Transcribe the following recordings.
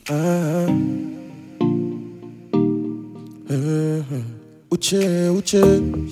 Ah, Uche, Uche.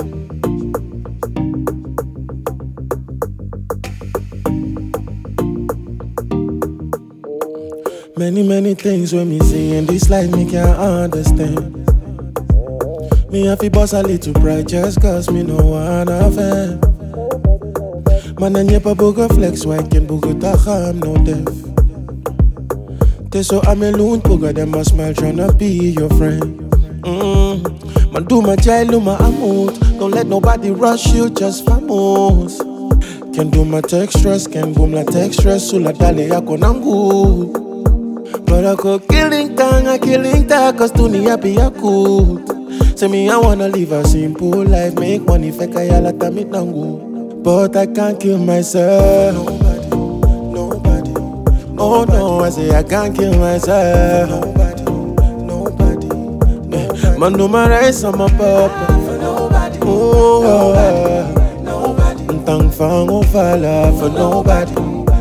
Many things when me see in this life me can't understand. Me have to boss a little pride just cause me no one of them. Man and yepa buga flex white can buga I'm no deaf. They so I'm alone buga them a smile tryna be your friend. Man do my child do my amount. Don't let nobody rush you just famous. Can do my textures, can boom la textures, so la dale ya konangu. But I go killing ta, cause to ni happy ya good. Say me I wanna live a simple life, make money fake ya la tamit nangu. But I can't kill myself. Nobody. Oh no, I say I can't kill myself. Nobody. Man do my rice on my papa. Oh, nobody. Thank fang o fala for nobody.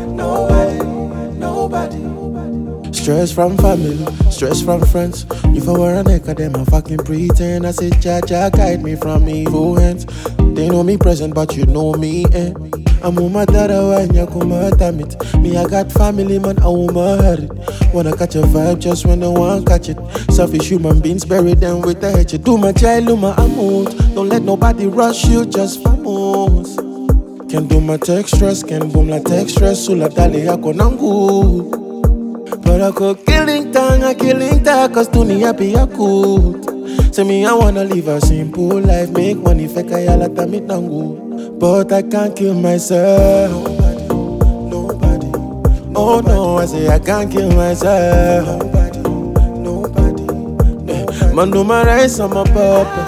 Stress from family, stress from friends. If I were a neck of them, I fucking pretend. I say, Jah guide me from evil hands. They know me present, but you know me, eh? I'm on my dada when you come out, damn it. Me, I got family, man, I won't hurt it. Wanna catch a vibe just when I want catch it. Selfish human beings, bury them with the hatchet. Do my child, do my amount. Don't let nobody rush you, just famous. Can do my textures, can boom la textures, so la dale ya konangu. But I go killing ta, cause to ni happy ya good. Say me I wanna live a simple life, make money fake ya la tamit nangu. But I can't kill myself. Nobody. Oh no, I say I can't kill myself. Nobody. Man do my rice on my papa.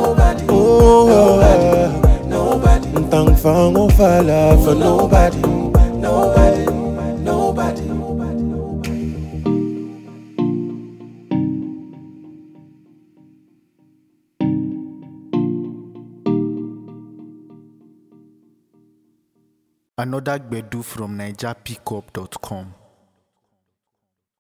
Oh, nobody. Thank fang o fala for nobody. Another Gbedu from NigerPickup.com.